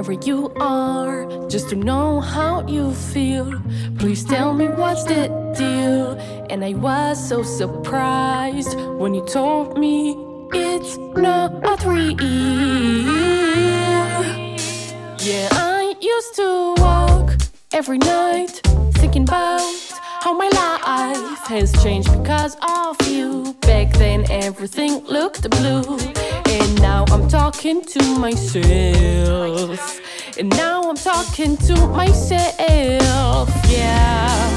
wherever you are, just to know how you feel. Please tell me what's the deal. And I was so surprised when you told me it's not real. Yeah, I used to walk every night thinking about how my life has changed because of you. Back then everything looked blue, and now I'm talking to myself. And now I'm talking to myself, yeah.